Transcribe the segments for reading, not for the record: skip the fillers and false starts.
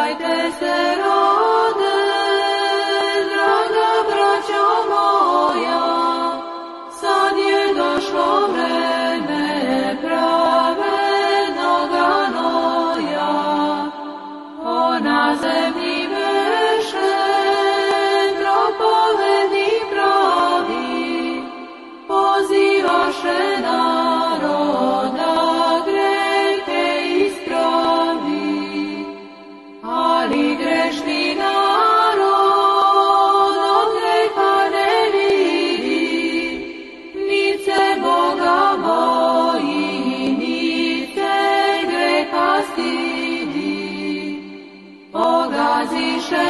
Pokajte se, rode, draga braćo moja, sad je došlo vreme pravednoga noja. Na zemlji beše propovednik pravi, pozivaše naroda grehe ispravi. Ali grešni narod od greha ne vidi, nic se Boga boji, nic se greha stidi. Pogaziše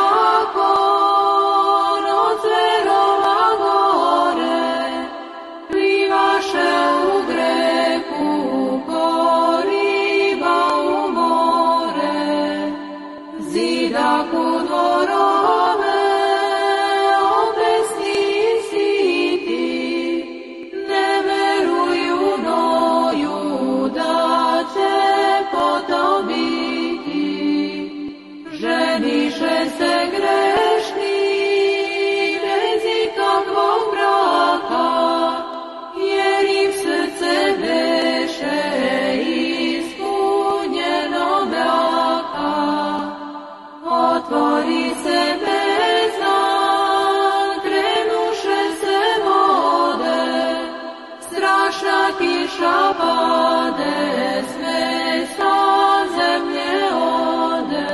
zakon od zverova gore, plivaše u grehu ko riba u more. Zidaku dvorove obesni siti, ne veruju noju da će potom biti. Ženiše se grešni bez ikakvog braka, jer im srce beše ispunjeno mraka. Otvori se bezdan, krenuše se vode, strašna kiša pade, sve sa zemlje ode.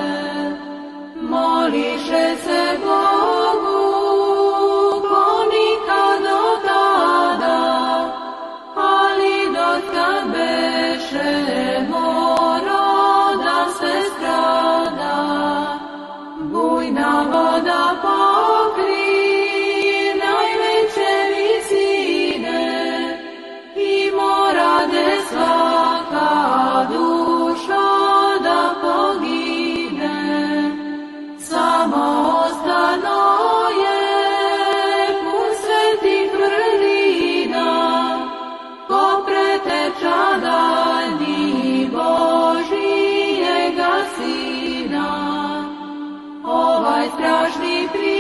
Moliše se Bogu ko nikad do tada, ali dotkad beše mora da se strada. Bujna voda pokri najveće visine i morade svaka duša da pogine. Samo ostano je pun svetih vrlina, ko preteča daljni Božijega Sina. Ovaj strašni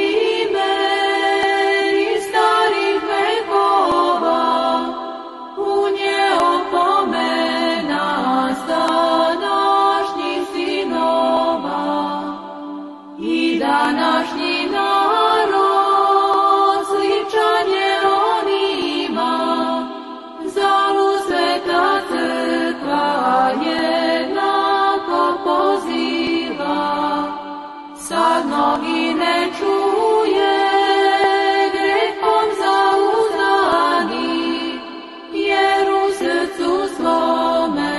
primer iz starih vekova, pun je opomena današnjih sinova. I današnji narod sličan je on ima, zauzeta crkva jednako poziva. Sad mnogi ne čuje, grehom zauzdani, jer u srcu svome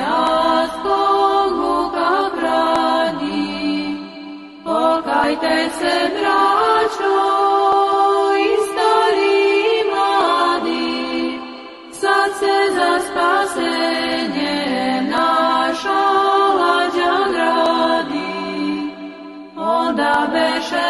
Boga brani. Pokajte se, braćo, i stari i mladi, sad se za spasenje naša lađa gradi. Onda beše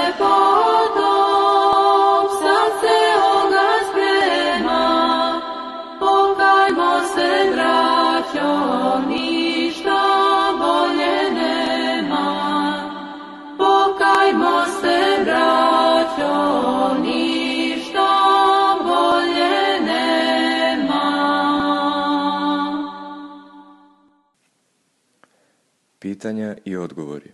potop, sad se oga sprema, pokajmo se, braćo, ništa bolje nema. Pokajmo se, braćo, ništa bolje nema. Pitanja i odgovori.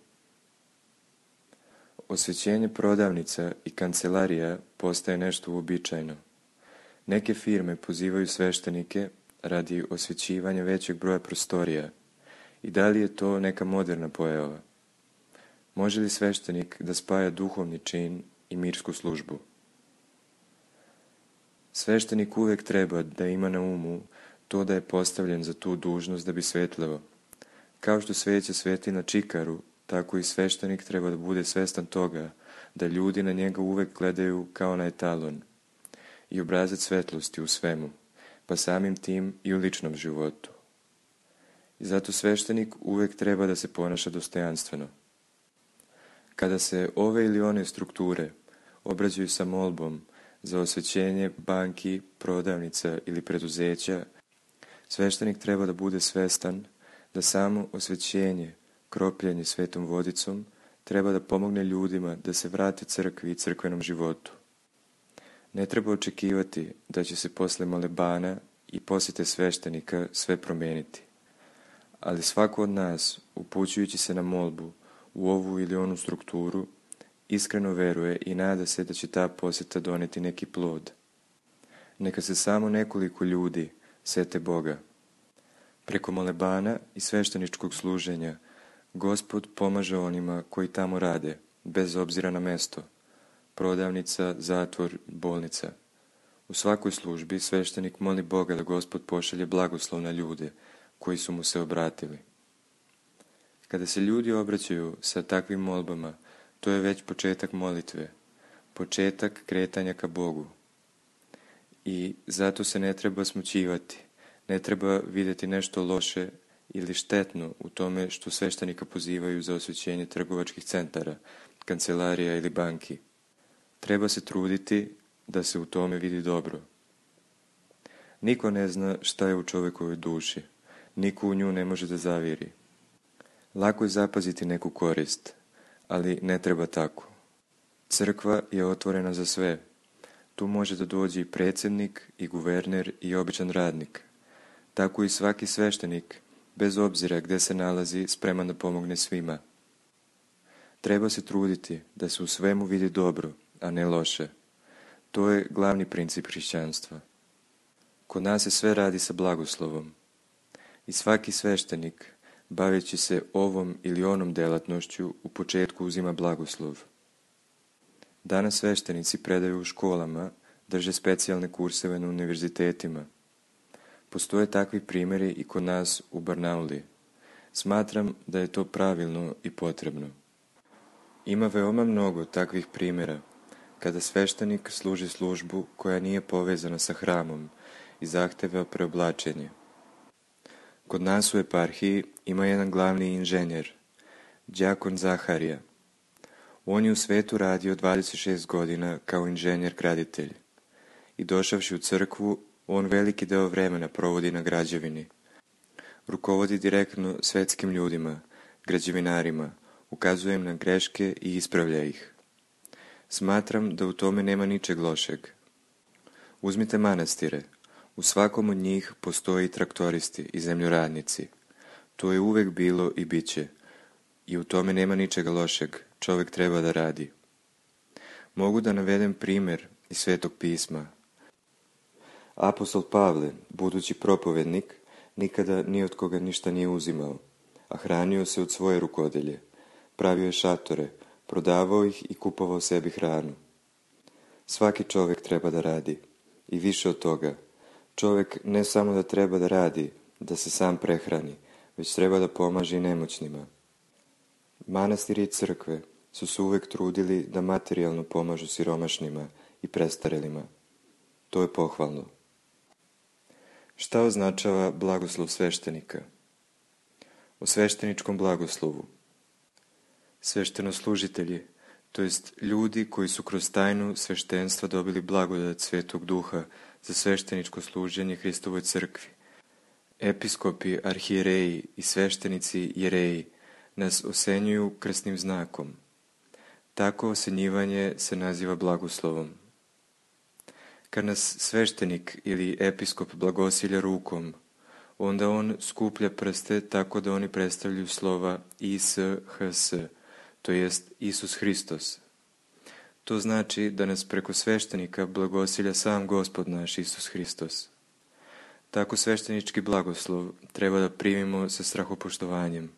Osvećenje prodavnica i kancelarija postaje nešto uobičajeno. Neke firme pozivaju sveštenike radi osvećivanja većeg broja prostorija. I da li je to neka moderna pojava? Može li sveštenik da spaja duhovni čin i mirsku službu? Sveštenik uvek treba da ima na umu to da je postavljen za tu dužnost da bi svetleo. Kao što sveće sveti na čikaru, tako i sveštenik treba da bude svestan toga da ljudi na njega uvek gledaju kao na etalon i obrazac svetlosti u svemu, pa samim tim i u ličnom životu. I zato sveštenik uvek treba da se ponaša dostojanstveno. Kada se ove ili one strukture obrađuju sa molbom za osvećenje banki, prodavnica ili preduzeća, sveštenik treba da bude svestan da samo osvećenje kropljenje svetom vodicom, treba da pomogne ljudima da se vrate crkvi i crkvenom životu. Ne treba očekivati da će se posle molebana i posjete sveštenika sve promijeniti. Ali svako od nas, upućujući se na molbu u ovu ili onu strukturu, iskreno veruje i nada se da će ta posjeta doneti neki plod. Neka se samo nekoliko ljudi sete Boga. Preko molebana i svešteničkog služenja Gospod pomaže onima koji tamo rade, bez obzira na mesto, prodavnica, zatvor, bolnica. U svakoj službi sveštenik moli Boga da Gospod pošalje blagoslov na ljude koji su mu se obratili. Kada se ljudi obraćaju sa takvim molbama, to je već početak molitve, početak kretanja ka Bogu. I zato se ne treba smućivati, ne treba vidjeti nešto loše ili štetno u tome što sveštenika pozivaju za osvećenje trgovačkih centara, kancelarija ili banki. Treba se truditi da se u tome vidi dobro. Niko ne zna šta je u čovjekovoj duši, niko u nju ne može da zaviri. Lako je zapaziti neku korist, ali ne treba tako. Crkva je otvorena za sve. Tu može da dođe i predsjednik, i guverner, i običan radnik. Tako i svaki sveštenik, bez obzira gdje se nalazi, spreman da pomogne svima. Treba se truditi da se u svemu vidi dobro, a ne loše. To je glavni princip hrišćanstva. Kod nas se sve radi sa blagoslovom. I svaki sveštenik, baveći se ovom ili onom delatnošću, u početku uzima blagoslov. Danas sveštenici predaju u školama, drže specijalne kurseve na univerzitetima. Postoje takvi primjeri i kod nas u Barnauli. Smatram da je to pravilno i potrebno. Ima veoma mnogo takvih primjera, kada sveštenik služi službu koja nije povezana sa hramom i zahteva preoblačenje. Kod nas u eparhiji ima jedan glavni inženjer, đakon Zaharija. On je u svetu radio 26 godina kao inženjer-graditelj i došavši u crkvu, on veliki deo vremena provodi na građevini. Rukovodi direktno svetskim ljudima, građevinarima, ukazuje im na greške i ispravlja ih. Smatram da u tome nema ničeg lošeg. Uzmite manastire. U svakom od njih postoji traktoristi i zemljoradnici. To je uvek bilo i bit će. I u tome nema ničega lošeg. Čovjek treba da radi. Mogu da navedem primjer iz Svetog pisma. Apostol Pavle, budući propovednik, nikada ni od koga ništa nije uzimao, a hranio se od svoje rukodelje. Pravio je šatore, prodavao ih i kupovao sebi hranu. Svaki čovjek treba da radi. I više od toga. Čovjek ne samo da treba da radi, da se sam prehrani, već treba da pomaže i nemoćnima. Manastiri i crkve su se uvek trudili da materijalno pomažu siromašnima i prestarelima. To je pohvalno. Šta označava blagoslov sveštenika? O svešteničkom blagoslovu. Sveštenoslužitelji, to jest ljudi koji su kroz tajnu sveštenstva dobili blagodat Svetog Duha za svešteničko služenje Hristovoj crkvi. Episkopi, arhijereji i sveštenici jereji nas osenjuju krstnim znakom. Tako osenjivanje se naziva blagoslovom. Kad nas sveštenik ili episkop blagosilja rukom, onda on skuplja prste tako da oni predstavljaju slova ISHS, to jest Isus Hristos. To znači da nas preko sveštenika blagosilja sam Gospod naš Isus Hristos. Tako sveštenički blagoslov treba da primimo sa strahopoštovanjem.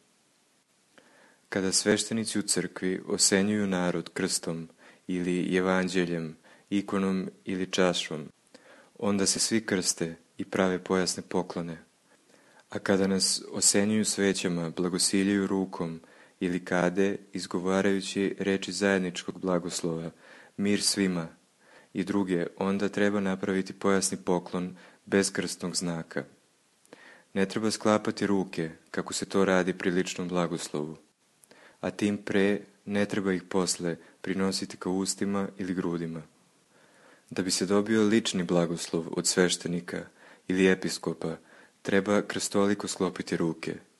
Kada sveštenici u crkvi osenjuju narod krstom ili evanđeljem, ikonom ili čašom, onda se svi krste i prave pojasne poklone. A kada nas osenjuju svećama, blagosiljaju rukom ili kade, izgovarajući reči zajedničkog blagoslova, mir svima i druge, onda treba napraviti pojasni poklon bez krstnog znaka. Ne treba sklapati ruke, kako se to radi pri ličnom blagoslovu, a tim pre ne treba ih posle prinositi ka ustima ili grudima. Da bi se dobio lični blagoslov od sveštenika ili episkopa, treba krstoliko sklopiti ruke.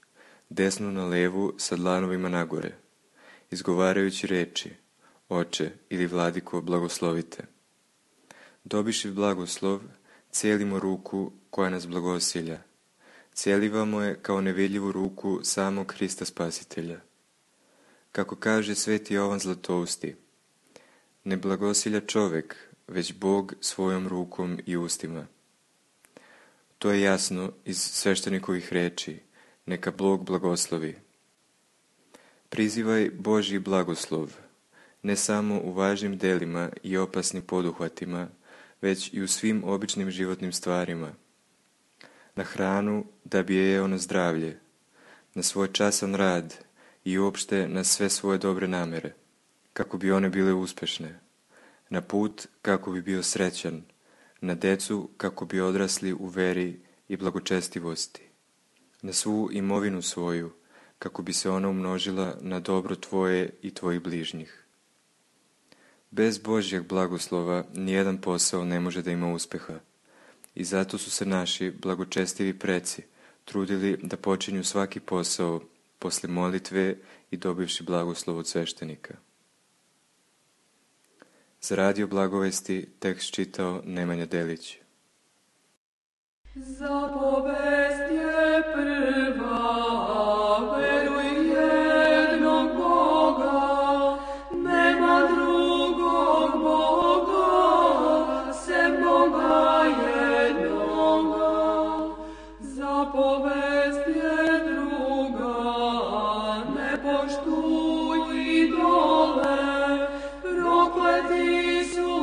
desnu na levu sa dlanovima nagore, izgovarajući reči: Oče ili Vladiko, blagoslovite. Dobiši blagoslov, cijelimo ruku koja nas blagosilja. Cijelivamo je kao nevidljivu ruku samog Hrista Spasitelja. Kako kaže sveti Jovan Zlatousti, ne blagosilja čovjek, već Bog svojom rukom i ustima. To je jasno iz sveštenikovih reči: neka Bog blagoslovi. Prizivaj Božji blagoslov, ne samo u važnim delima i opasnim poduhvatima, već i u svim običnim životnim stvarima. Na hranu da bi je jeo na zdravlje, na svoj časan rad i uopšte na sve svoje dobre namere, kako bi one bile uspešne, na put kako bi bio srećan, na decu kako bi odrasli u veri i blagočestivosti, na svu imovinu svoju kako bi se ona umnožila na dobro tvoje i tvojih bližnjih. Bez Božjeg blagoslova nijedan posao ne može da ima uspeha i zato su se naši blagočestivi preci trudili da počinju svaki posao posle molitve i dobivši blagoslov od sveštenika. Za Radio Blagovesti tekst čitao Nemanja Delić. Zapovest je prva, veruj jednog Boga, nema drugog Boga, sem Boga jednoga. Zapovest je druga, ne poštuj idole, prokleti su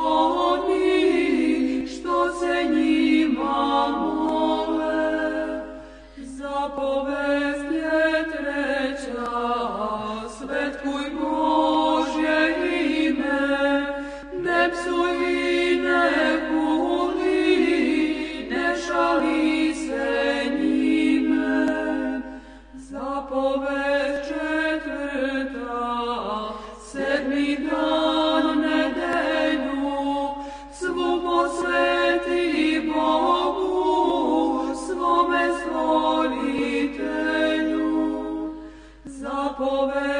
oni što se njima mole. Zapovest je treća, svetkuj Božje ime, ne psuj i ne kuli, ne šali se njime. Zapovest četvrta, sedmi dan nedelju, svu posveti Bogu, svome stvoritelju. Zapovest